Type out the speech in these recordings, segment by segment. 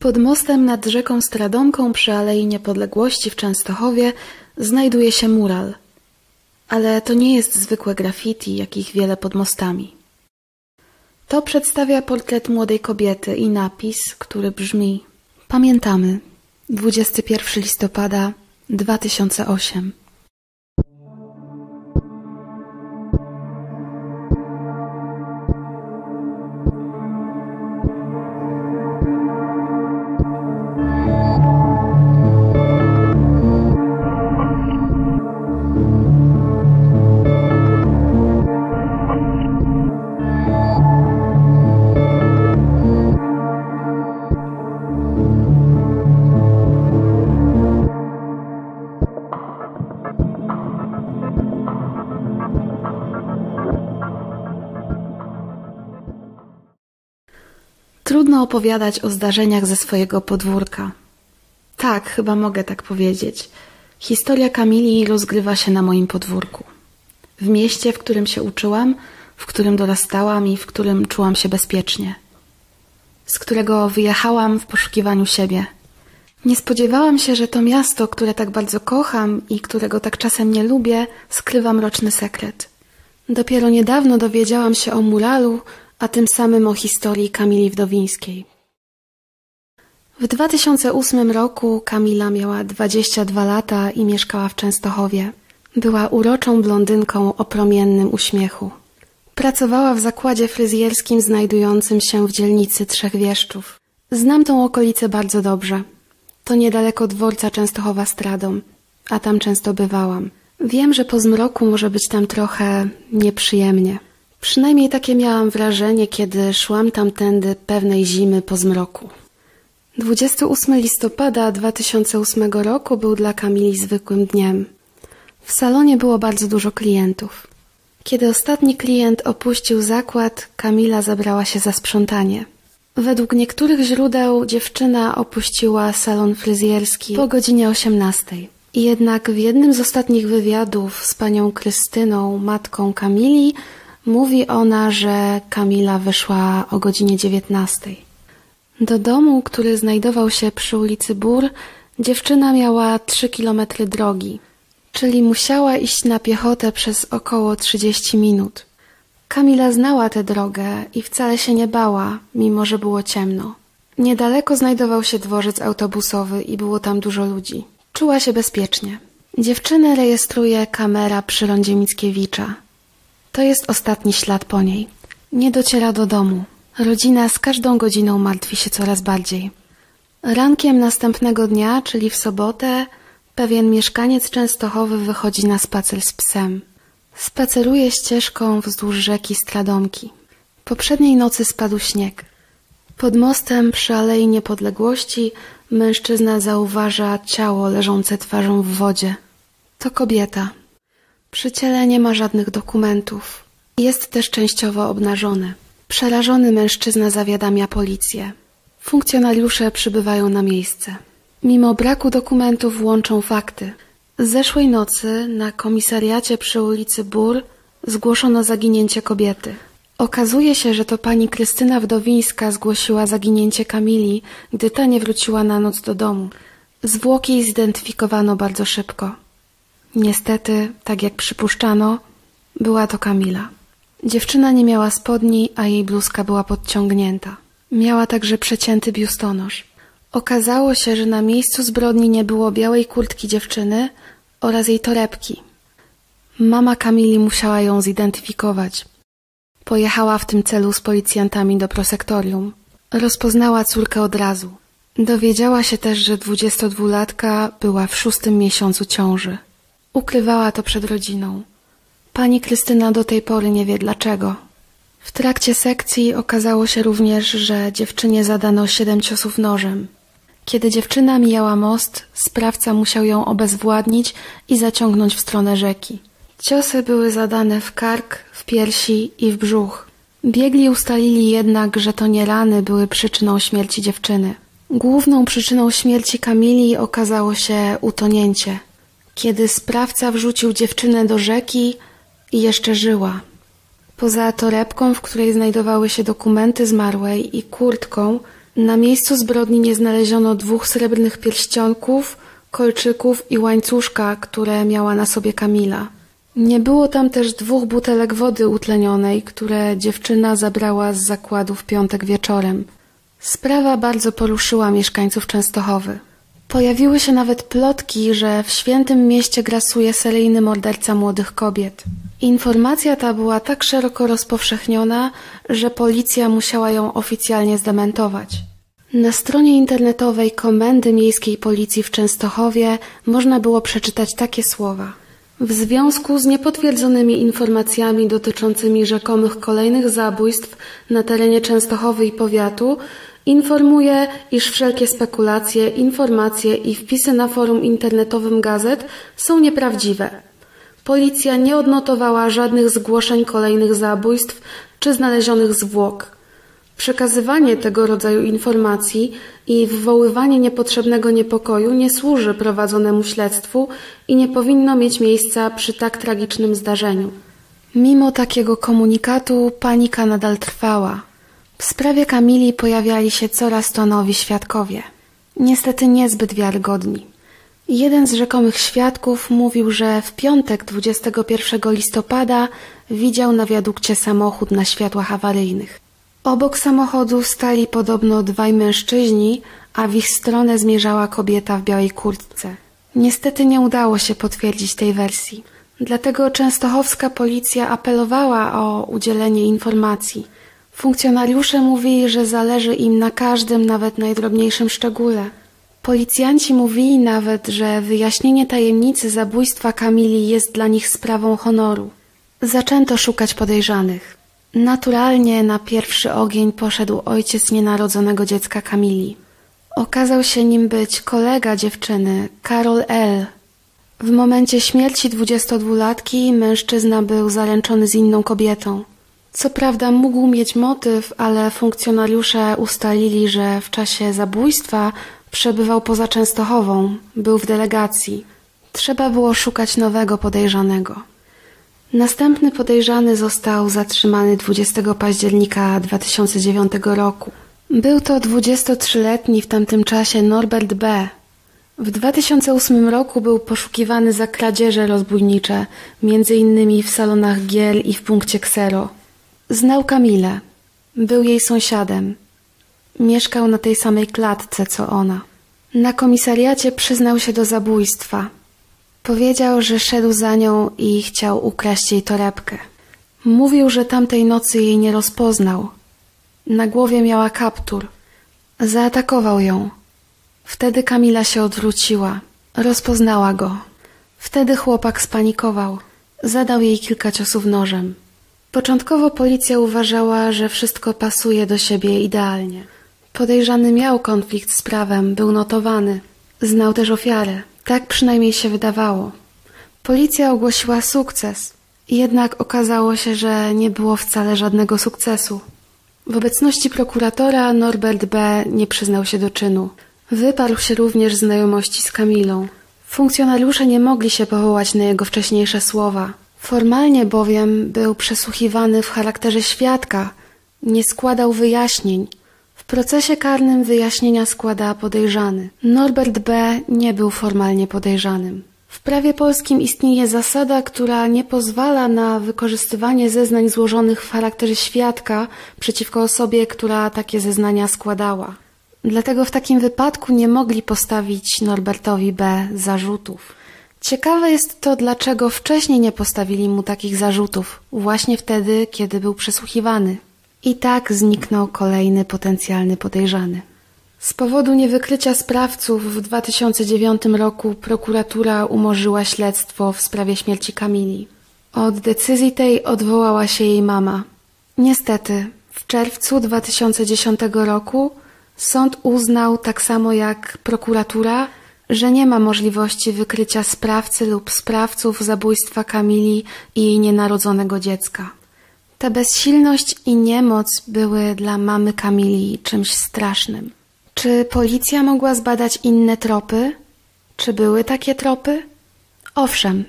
Pod mostem nad rzeką Stradomką przy Alei Niepodległości w Częstochowie znajduje się mural. Ale to nie jest zwykłe graffiti, jakich wiele pod mostami. To przedstawia portret młodej kobiety i napis, który brzmi: Pamiętamy, 21 listopada 2008. Trudno opowiadać o zdarzeniach ze swojego podwórka. Tak, chyba mogę tak powiedzieć. Historia Kamili rozgrywa się na moim podwórku. W mieście, w którym się uczyłam, w którym dorastałam i w którym czułam się bezpiecznie. Z którego wyjechałam w poszukiwaniu siebie. Nie spodziewałam się, że to miasto, które tak bardzo kocham i którego tak czasem nie lubię, skrywa mroczny sekret. Dopiero niedawno dowiedziałam się o muralu, a tym samym o historii Kamili Wdowińskiej. W 2008 roku Kamila miała 22 lata i mieszkała w Częstochowie. Była uroczą blondynką o promiennym uśmiechu. Pracowała w zakładzie fryzjerskim znajdującym się w dzielnicy Trzech Wieszczów. Znam tą okolicę bardzo dobrze. To niedaleko dworca Częstochowa-Stradom, a tam często bywałam. Wiem, że po zmroku może być tam trochę nieprzyjemnie. Przynajmniej takie miałam wrażenie, kiedy szłam tamtędy pewnej zimy po zmroku. 28 listopada 2008 roku był dla Kamili zwykłym dniem. W salonie było bardzo dużo klientów. Kiedy ostatni klient opuścił zakład, Kamila zabrała się za sprzątanie. Według niektórych źródeł dziewczyna opuściła salon fryzjerski po godzinie 18. Jednak w jednym z ostatnich wywiadów z panią Krystyną, matką Kamili, mówi ona, że Kamila wyszła o godzinie 19. Do domu, który znajdował się przy ulicy Bór, dziewczyna miała 3 kilometry drogi, czyli musiała iść na piechotę przez około 30 minut. Kamila znała tę drogę i wcale się nie bała, mimo że było ciemno. Niedaleko znajdował się dworzec autobusowy i było tam dużo ludzi. Czuła się bezpiecznie. Dziewczynę rejestruje kamera przy rondzie Mickiewicza. To jest ostatni ślad po niej. Nie dociera do domu. Rodzina z każdą godziną martwi się coraz bardziej. Rankiem następnego dnia, czyli w sobotę, pewien mieszkaniec Częstochowy wychodzi na spacer z psem. Spaceruje ścieżką wzdłuż rzeki Stradomki. Poprzedniej nocy spadł śnieg. Pod mostem przy Alei Niepodległości mężczyzna zauważa ciało leżące twarzą w wodzie. To kobieta. Przy ciele nie ma żadnych dokumentów. Jest też częściowo obnażony. Przerażony mężczyzna zawiadamia policję. Funkcjonariusze przybywają na miejsce. Mimo braku dokumentów łączą fakty. Z zeszłej nocy na komisariacie przy ulicy Bór zgłoszono zaginięcie kobiety. Okazuje się, że to pani Krystyna Wdowińska zgłosiła zaginięcie Kamili, gdy ta nie wróciła na noc do domu. Zwłoki zidentyfikowano bardzo szybko. Niestety, tak jak przypuszczano, była to Kamila. Dziewczyna nie miała spodni, a jej bluzka była podciągnięta. Miała także przecięty biustonosz. Okazało się, że na miejscu zbrodni nie było białej kurtki dziewczyny oraz jej torebki. Mama Kamili musiała ją zidentyfikować. Pojechała w tym celu z policjantami do prosektorium. Rozpoznała córkę od razu. Dowiedziała się też, że 22-latka była w 6. miesiącu ciąży. Ukrywała to przed rodziną. Pani Krystyna do tej pory nie wie dlaczego. W trakcie sekcji okazało się również, że dziewczynie zadano 7 ciosów nożem. Kiedy dziewczyna mijała most, sprawca musiał ją obezwładnić i zaciągnąć w stronę rzeki. Ciosy były zadane w kark, w piersi i w brzuch. Biegli ustalili jednak, że to nie rany były przyczyną śmierci dziewczyny. Główną przyczyną śmierci Kamili okazało się utonięcie. Kiedy sprawca wrzucił dziewczynę do rzeki i jeszcze żyła. Poza torebką, w której znajdowały się dokumenty zmarłej i kurtką, Na miejscu zbrodni nie znaleziono 2 srebrnych pierścionków, kolczyków i łańcuszka, które miała na sobie Kamila. Nie było tam też 2 butelek wody utlenionej, które dziewczyna zabrała z zakładu w piątek wieczorem. Sprawa bardzo poruszyła mieszkańców Częstochowy. Pojawiły się nawet plotki, że w Świętym Mieście grasuje seryjny morderca młodych kobiet. Informacja ta była tak szeroko rozpowszechniona, że policja musiała ją oficjalnie zdementować. Na stronie internetowej Komendy Miejskiej Policji w Częstochowie można było przeczytać takie słowa. W związku z niepotwierdzonymi informacjami dotyczącymi rzekomych kolejnych zabójstw na terenie Częstochowy i powiatu informuję, iż wszelkie spekulacje, informacje i wpisy na forum internetowym gazet są nieprawdziwe. Policja nie odnotowała żadnych zgłoszeń kolejnych zabójstw czy znalezionych zwłok. Przekazywanie tego rodzaju informacji i wywoływanie niepotrzebnego niepokoju nie służy prowadzonemu śledztwu i nie powinno mieć miejsca przy tak tragicznym zdarzeniu. Mimo takiego komunikatu panika nadal trwała. W sprawie Kamili pojawiali się coraz to nowi świadkowie. Niestety niezbyt wiarygodni. Jeden z rzekomych świadków mówił, że w piątek 21 listopada widział na wiadukcie samochód na światłach awaryjnych. Obok samochodu stali podobno 2 mężczyźni, a w ich stronę zmierzała kobieta w białej kurtce. Niestety nie udało się potwierdzić tej wersji. Dlatego częstochowska policja apelowała o udzielenie informacji. Funkcjonariusze mówili, że zależy im na każdym, nawet najdrobniejszym szczególe. Policjanci mówili nawet, że wyjaśnienie tajemnicy zabójstwa Kamili jest dla nich sprawą honoru. Zaczęto szukać podejrzanych. Naturalnie na pierwszy ogień poszedł ojciec nienarodzonego dziecka Kamili. Okazał się nim być kolega dziewczyny, Karol L. W momencie śmierci 22-latki mężczyzna był zaręczony z inną kobietą. Co prawda mógł mieć motyw, ale funkcjonariusze ustalili, że w czasie zabójstwa przebywał poza Częstochową, był w delegacji. Trzeba było szukać nowego podejrzanego. Następny podejrzany został zatrzymany 20 października 2009 roku. Był to 23-letni w tamtym czasie Norbert B. W 2008 roku był poszukiwany za kradzieże rozbójnicze, m.in. w salonach gier i w punkcie Ksero. Znał Kamilę. Był jej sąsiadem. Mieszkał na tej samej klatce co ona. Na komisariacie przyznał się do zabójstwa. Powiedział, że szedł za nią i chciał ukraść jej torebkę. Mówił, że tamtej nocy jej nie rozpoznał. Na głowie miała kaptur. Zaatakował ją. Wtedy Kamila się odwróciła. Rozpoznała go. Wtedy chłopak spanikował. Zadał jej kilka ciosów nożem. Początkowo policja uważała, że wszystko pasuje do siebie idealnie. Podejrzany miał konflikt z prawem, był notowany. Znał też ofiarę. Tak przynajmniej się wydawało. Policja ogłosiła sukces. Jednak okazało się, że nie było wcale żadnego sukcesu. W obecności prokuratora Norbert B. nie przyznał się do czynu. Wyparł się również znajomości z Kamilą. Funkcjonariusze nie mogli się powołać na jego wcześniejsze słowa. Formalnie bowiem był przesłuchiwany w charakterze świadka. Nie składał wyjaśnień. W procesie karnym wyjaśnienia składa podejrzany. Norbert B. nie był formalnie podejrzanym. W prawie polskim istnieje zasada, która nie pozwala na wykorzystywanie zeznań złożonych w charakterze świadka przeciwko osobie, która takie zeznania składała. Dlatego w takim wypadku nie mogli postawić Norbertowi B. zarzutów. Ciekawe jest to, dlaczego wcześniej nie postawili mu takich zarzutów, właśnie wtedy, kiedy był przesłuchiwany. I tak zniknął kolejny potencjalny podejrzany. Z powodu niewykrycia sprawców w 2009 roku prokuratura umorzyła śledztwo w sprawie śmierci Kamili. Od decyzji tej odwołała się jej mama. Niestety, w czerwcu 2010 roku sąd uznał, tak samo jak prokuratura, że nie ma możliwości wykrycia sprawcy lub sprawców zabójstwa Kamili i jej nienarodzonego dziecka. Ta bezsilność i niemoc były dla mamy Kamili czymś strasznym. Czy policja mogła zbadać inne tropy? Czy były takie tropy? Owszem.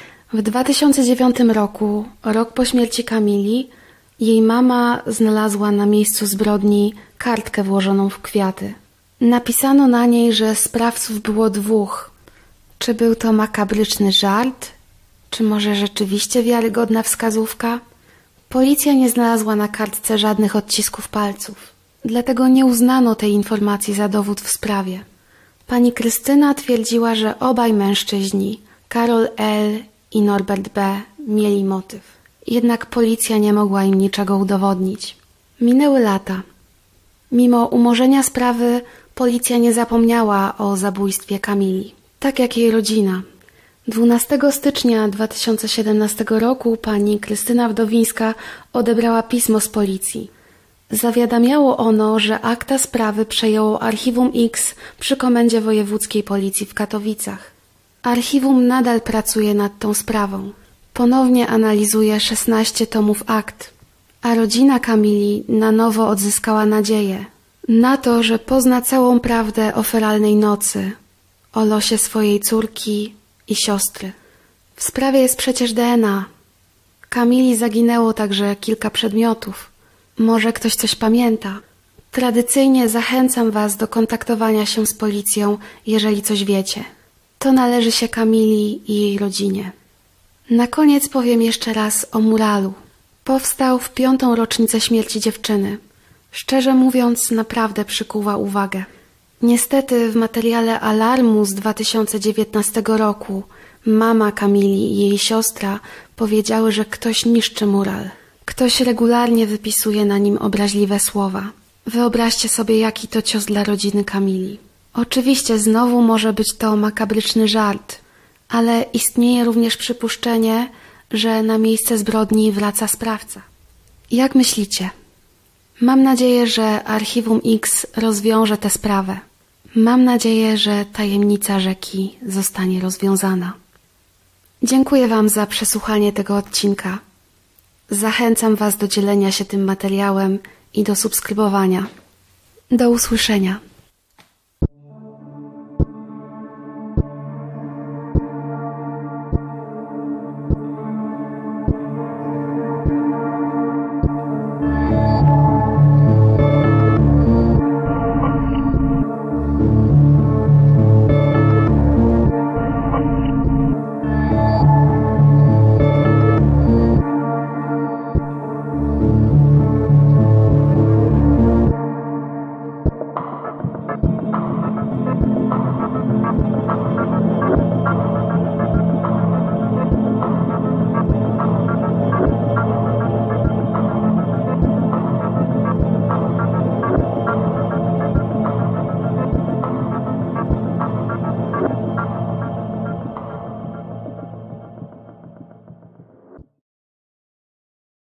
W 2009 roku, rok po śmierci Kamili, jej mama znalazła na miejscu zbrodni kartkę włożoną w kwiaty. Napisano na niej, że sprawców było 2. Czy był to makabryczny żart? Czy może rzeczywiście wiarygodna wskazówka? Policja nie znalazła na kartce żadnych odcisków palców. Dlatego nie uznano tej informacji za dowód w sprawie. Pani Krystyna twierdziła, że obaj mężczyźni, Karol L. i Norbert B., mieli motyw. Jednak policja nie mogła im niczego udowodnić. Minęły lata. Mimo umorzenia sprawy, policja nie zapomniała o zabójstwie Kamili. Tak jak jej rodzina. 12 stycznia 2017 roku pani Krystyna Wdowińska odebrała pismo z policji. Zawiadamiało ono, że akta sprawy przejęło Archiwum X przy Komendzie Wojewódzkiej Policji w Katowicach. Archiwum nadal pracuje nad tą sprawą. Ponownie analizuje 16 tomów akt, a rodzina Kamili na nowo odzyskała nadzieję na to, że pozna całą prawdę o feralnej nocy, o losie swojej córki i siostry. W sprawie jest przecież DNA. Kamili zaginęło także kilka przedmiotów. Może ktoś coś pamięta. Tradycyjnie zachęcam Was do kontaktowania się z policją, jeżeli coś wiecie. To należy się Kamili i jej rodzinie. Na koniec powiem jeszcze raz o muralu. Powstał w 5. rocznicę śmierci dziewczyny. Szczerze mówiąc, naprawdę przykuwa uwagę. Niestety w materiale Alarmu z 2019 roku mama Kamili i jej siostra powiedziały, że ktoś niszczy mural. Ktoś regularnie wypisuje na nim obraźliwe słowa. Wyobraźcie sobie, jaki to cios dla rodziny Kamili. Oczywiście znowu może być to makabryczny żart, ale istnieje również przypuszczenie, że na miejsce zbrodni wraca sprawca. Jak myślicie? Mam nadzieję, że Archiwum X rozwiąże tę sprawę. Mam nadzieję, że tajemnica rzeki zostanie rozwiązana. Dziękuję Wam za przesłuchanie tego odcinka. Zachęcam Was do dzielenia się tym materiałem i do subskrybowania. Do usłyszenia.